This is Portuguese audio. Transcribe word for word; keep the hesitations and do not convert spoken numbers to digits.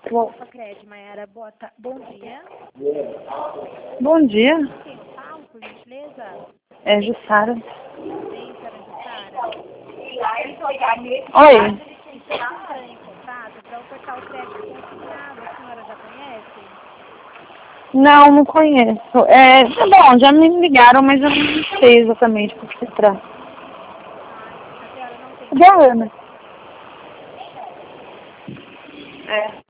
Bom, Sacred, Mayara, boa ta... bom dia. bom dia, Quem eu falo, por gentileza? é Jussara. Bem, senhora Jussara. Oi, Estou entrando em contato para ofertar o crédito consignado. A senhora já conhece? não, não conheço. É, tá bom, já me ligaram, mas eu não sei exatamente por que se trata. Ai, a senhora não tem Cadê a Ana? É.